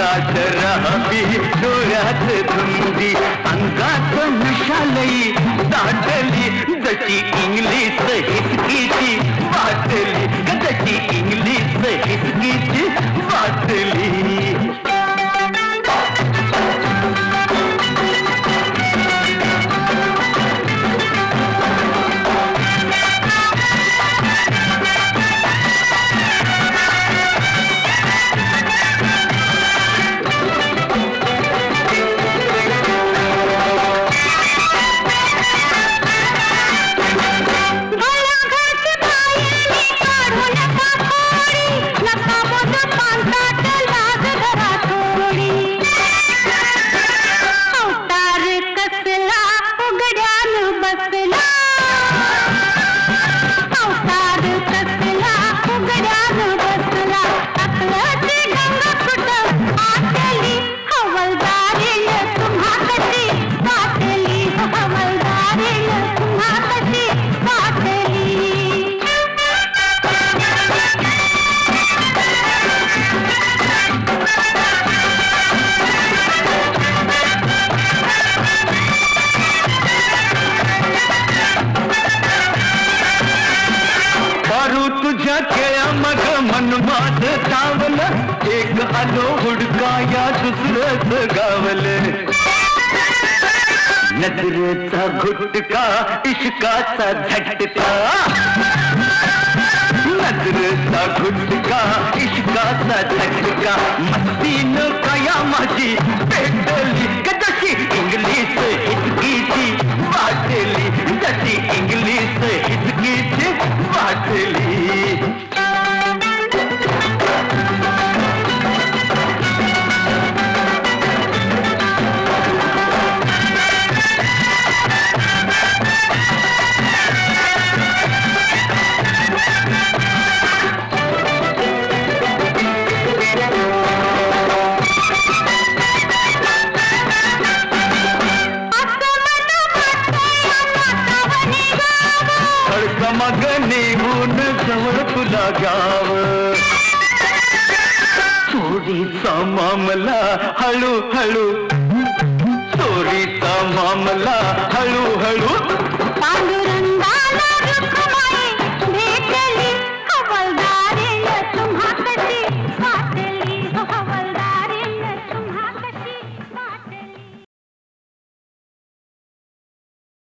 गाठ राहावी डोळ्यात धुंदी, अंगात नशालई दाटली जशी इंग्लिश हिसकीची बाटली, जशी इंग्लिश हिसकीची बाटली. तुझ्या केळ्या मग मन माझ चावलं, एक आलो हुडकाया दुसरंच गावलं. नजरेचा घुटका इश्काचा झटका, नजरेचा घुटका इश्काचा झटका, मस्तीन काया माझी पेटली जशी इंग्लिश हिचकीची बाटली, जशी इंग्लिश हिचकीची बाटली. मग निघून जवळ तुला गाव, चोरीचा मामला हळूहळू, चोरीचा मामला